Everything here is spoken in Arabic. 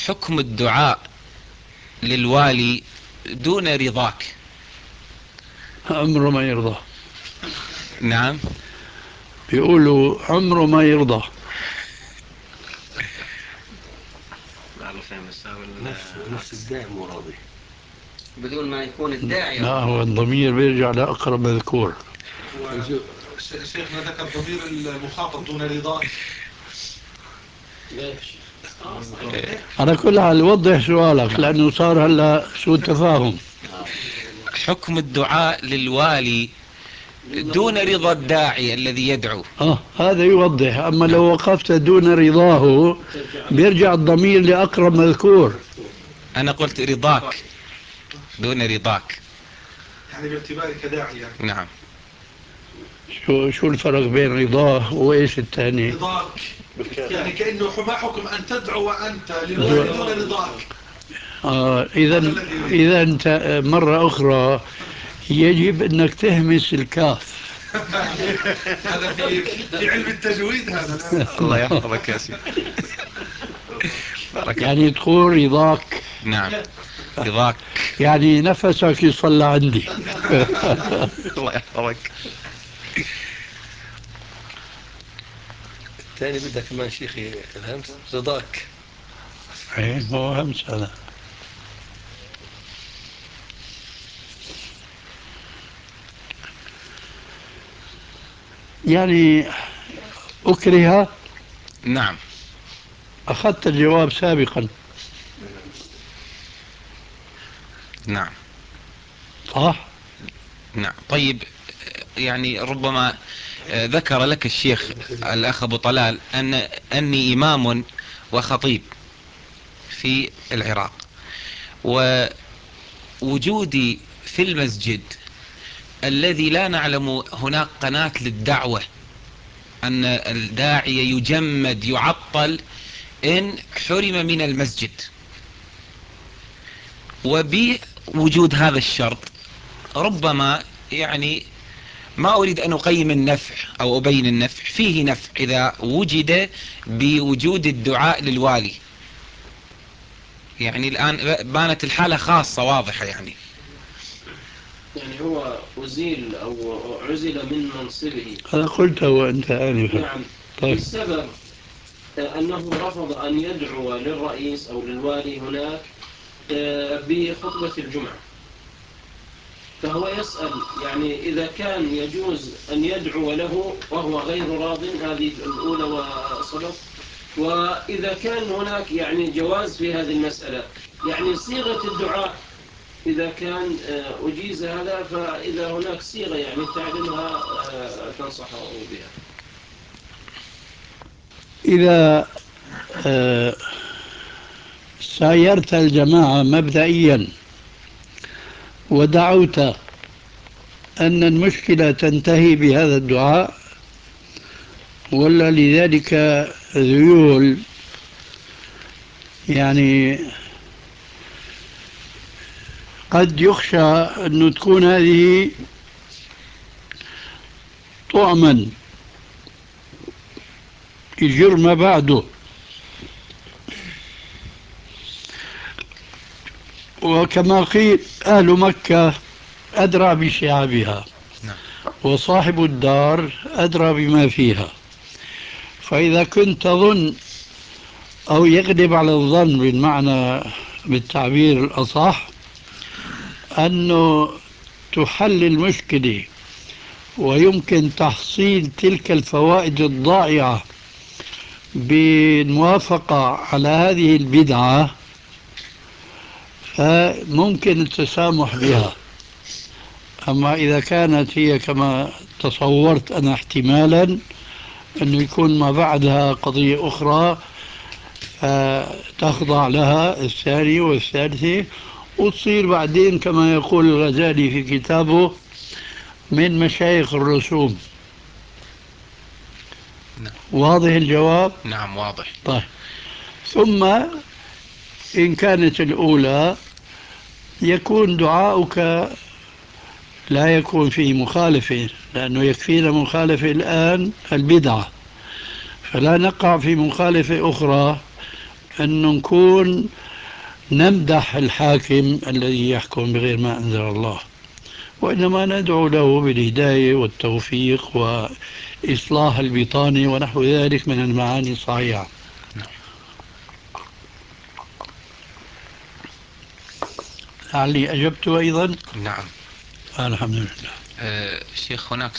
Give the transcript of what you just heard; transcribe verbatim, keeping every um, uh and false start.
حكم الدعاء للوالي دون رضاك. عمره ما يرضى. نعم. بيقولوا عمره ما يرضى. نفس الداعي مو راضي بدون ما يكون الداعي. لا، هو الضمير بيرجع لأقرب مذكور. شيخنا ذكر ضمير المخاطب دون رضاك. ليش؟ على كل حال وضح سؤالك لأنه صار هلا سوء تفاهم. حكم الدعاء للوالي دون رضا الداعي الذي يدعو. آه هذا يوضح. أما لو وقفت دون رضاه بيرجع الضمير لأقرب مذكور. أنا قلت رضاك دون رضاك، يعني باعتبارك داعيا. نعم. شو شو الفرق بين رضاه وإيش الثاني؟ رضاك يعني كأنه ما حكم أن تدعو وأنت للوالي دون رضاك. آه إذا إذا أنت مرة أخرى يجب أنك تهمس الكاف. هذا في في علم التجويد هذا. الله يحفظك يا سيدي. يعني تقول رضاك. نعم رضاك. يعني نفسك يصلى عندي. الله يحفظك. الثاني بدها كمان شيخي الهمس رضاك. ايه هو همس هذا. يعني أكره. نعم. أخذت الجواب سابقا. نعم. صح. نعم. طيب يعني ربما ذكر لك الشيخ الأخ أبو طلال أن أني إمام وخطيب في العراق، ووجودي في المسجد الذي لا نعلم هناك قناة للدعوة، أن الداعية يجمد يعطل إن حرم من المسجد. وبوجود هذا الشرط ربما يعني ما أريد أن أقيم النفع أو أبين النفع، فيه نفع إذا وجد بوجود الدعاء للوالي. يعني الآن بانت الحالة خاصة واضحة. يعني يعني هو أزيل أو عزل من منصبه. هذا قلته وأنت آنفا. نعم. طيب. بسبب أنه رفض أن يدعو للرئيس أو للوالي هناك بخطبة الجمعة، فهو يسأل يعني إذا كان يجوز أن يدعو له وهو غير راض، هذه الأولى وصلت. وإذا كان هناك يعني جواز في هذه المسألة، يعني صيغة الدعاء إذا كان أجيز هذا، فإذا هناك صيغة يعني تعلمها تنصحه بها. إذا آه سايرت الجماعة مبدئيا ودعوت أن المشكلة تنتهي بهذا الدعاء، ولا لذلك ذيول، يعني قد يخشى أن تكون هذه طعما يجر ما بعده. وكما قيل أهل مكة أدرى بشعابها، نعم. وصاحب الدار أدرى بما فيها. فإذا كنت تظن أو يغلب على الظن بالمعنى بالتعبير الأصح أنه تحل المشكلة ويمكن تحصيل تلك الفوائد الضائعة بالموافقة على هذه البدعة، فممكن التسامح بها. أما إذا كانت هي كما تصورت أنا احتمالا أنه يكون ما بعدها قضية أخرى، فتخضع لها الثانية والثالثة، وتصير بعدين كما يقول الغزالي في كتابه من مشايخ الرسوم. نعم. واضح الجواب؟ نعم واضح. طيب. ثم إن كانت الأولى يكون دعاؤك لا يكون فيه مخالفة، لأنه يكفينا مخالفة الآن البدعة، فلا نقع في مخالفة أخرى أنه نكون نمدح الحاكم الذي يحكم بغير ما أنزل الله، وإنما ندعو له بالهداية والتوفيق وإصلاح البطانة ونحو ذلك من المعاني الصحيحة. لعلي أجبت أيضا. نعم. الحمد لله. آه شيخ، هناك